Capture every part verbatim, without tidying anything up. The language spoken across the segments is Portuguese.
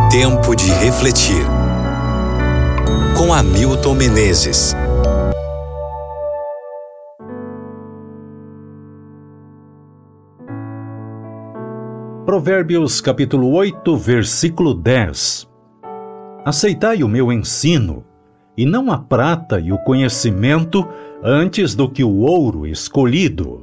Tempo de refletir. Com Hamilton Menezes. Provérbios capítulo oito, versículo dez. Aceitai o meu ensino, e não a prata e o conhecimento antes do que o ouro escolhido.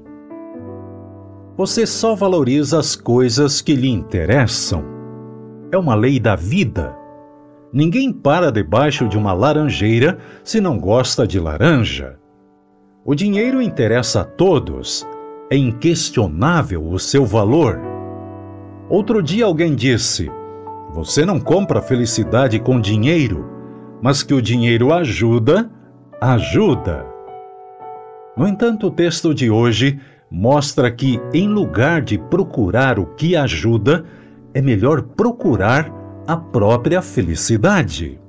Você só valoriza as coisas que lhe interessam. É uma lei da vida. Ninguém para debaixo de uma laranjeira se não gosta de laranja. O dinheiro interessa a todos. É inquestionável o seu valor. Outro dia alguém disse: você não compra felicidade com dinheiro, mas que o dinheiro ajuda, ajuda. No entanto, o texto de hoje mostra que, em lugar de procurar o que ajuda, é melhor procurar a própria felicidade.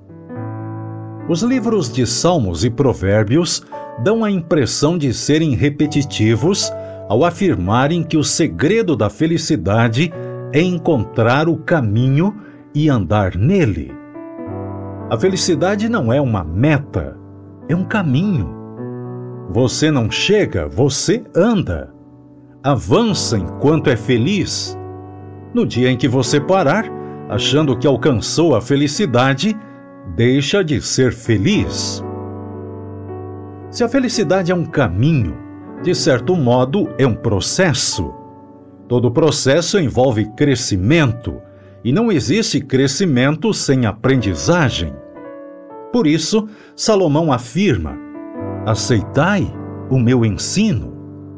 Os livros de Salmos e Provérbios dão a impressão de serem repetitivos ao afirmarem que o segredo da felicidade é encontrar o caminho e andar nele. A felicidade não é uma meta, é um caminho. Você não chega, você anda. Avança enquanto é feliz. No dia em que você parar, achando que alcançou a felicidade, deixa de ser feliz. Se a felicidade é um caminho, de certo modo é um processo. Todo processo envolve crescimento, e não existe crescimento sem aprendizagem. Por isso, Salomão afirma: aceitai o meu ensino.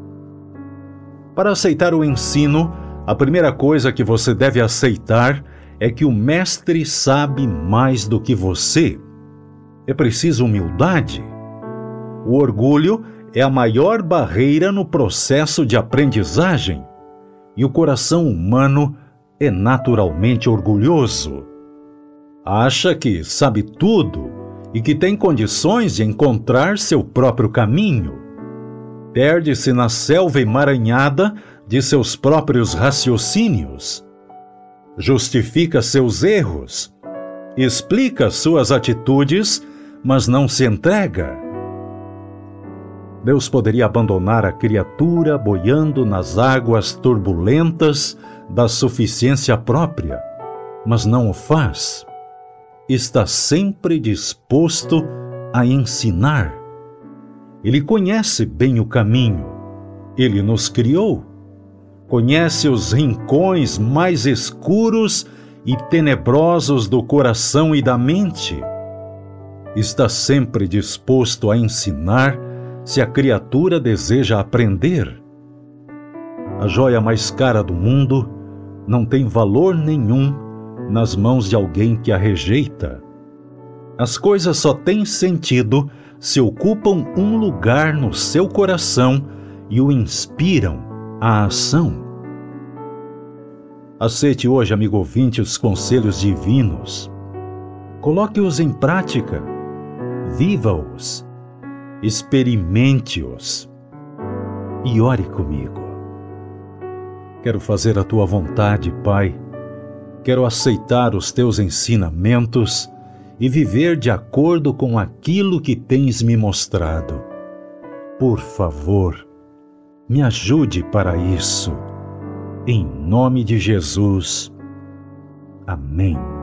Para aceitar o ensino, a primeira coisa que você deve aceitar é que o mestre sabe mais do que você. É preciso humildade. O orgulho é a maior barreira no processo de aprendizagem, e o coração humano é naturalmente orgulhoso. Acha que sabe tudo e que tem condições de encontrar seu próprio caminho. Perde-se na selva emaranhada de seus próprios raciocínios. Justifica seus erros. Explica suas atitudes, mas não se entrega. Deus poderia abandonar a criatura boiando nas águas turbulentas da suficiência própria, mas não o faz. Está sempre disposto a ensinar. Ele conhece bem o caminho. Ele nos criou. Conhece os rincões mais escuros e tenebrosos do coração e da mente. Está sempre disposto a ensinar se a criatura deseja aprender. A joia mais cara do mundo não tem valor nenhum nas mãos de alguém que a rejeita. As coisas só têm sentido se ocupam um lugar no seu coração e o inspiram à ação. Aceite hoje, amigo ouvinte, os conselhos divinos. Coloque-os em prática. Viva-os. Experimente-os. E ore comigo. Quero fazer a tua vontade, Pai. Quero aceitar os teus ensinamentos e viver de acordo com aquilo que tens me mostrado. Por favor, me ajude para isso. Em nome de Jesus. Amém.